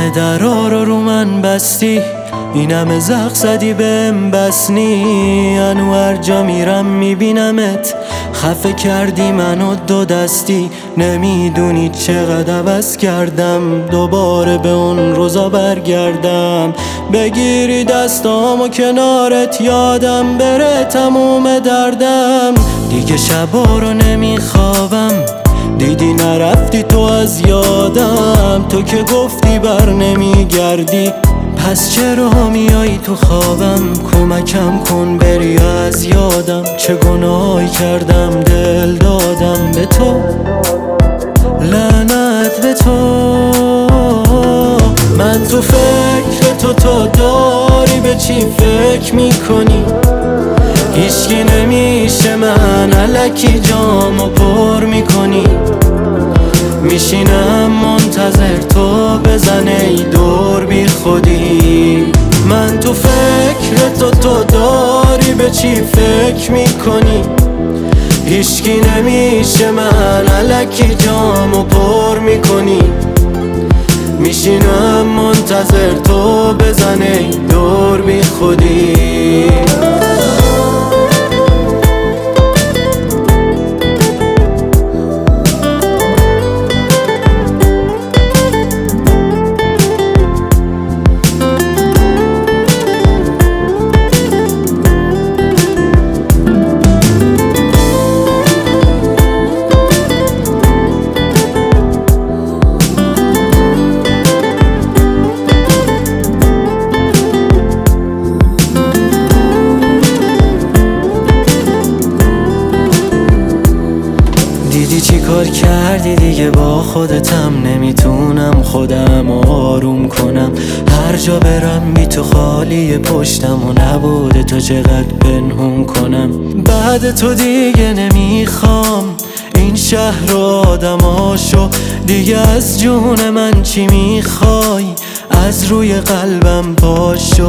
همه درا رو من بستی، این همه زخ زدی بهم بسنی. هنو هر جا میرم میبینمت، خفه کردی منو دو دستی. نمیدونی چقدر عوض کردم، دوباره به اون روزا برگردم. بگیری دستامو کنارت، یادم بره تموم دردم. دیگه شبا رو نمیخوابم، دیدی نرفتی تو از یادم. تو که گفتی بر نمیگردی، پس چرا میایی تو خوابم؟ کمکم کن بری از یادم. چه گناهی کردم دل دادم به تو، لعنت به تو. من تو فکر تو داری به چی فکر میکنی؟ هیچکی نمیشه من الکی جامو پر میکنی. میشینم منتظر تو بزنه ای دور بی خودی. من تو فکر تو داری به چی فکر میکنی؟ هیچکی نمیشه من الکی جامو پر میکنی. میشینم منتظر تو بزنه ای دور بی خودی. دیدی چی کار کردی دیگه با خودتم، نمیتونم خودم آروم کنم. هر جا برم بی تو خالی پشتم و نبوده تو چقدر پنهون کنم. بعد تو دیگه نمیخوام این شهر و آدماشو، دیگه از جون من چی میخوای؟ از روی قلبم پاشو.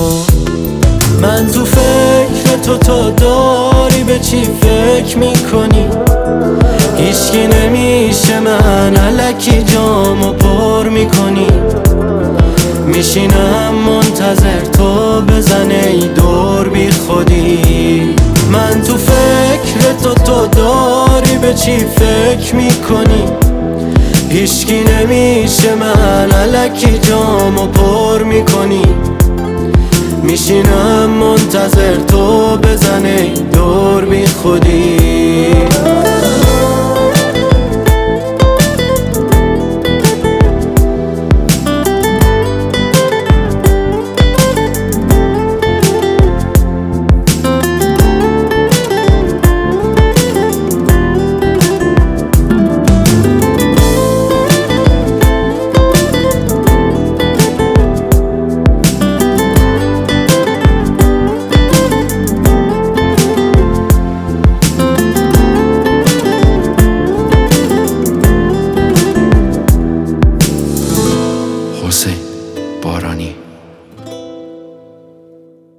من تو فکر تو داری به چی فکر میکنی؟ هیچکی نمیشه من الکی جامو پر میکنی. میشینم منتظر تو بزنه ای دور بی خودی. من تو فکر تو داری به چی فکر میکنی؟ هیچکی نمیشه من الکی جامو پر میکنی. میشینم منتظر تو بزنه ای دور بی خودی.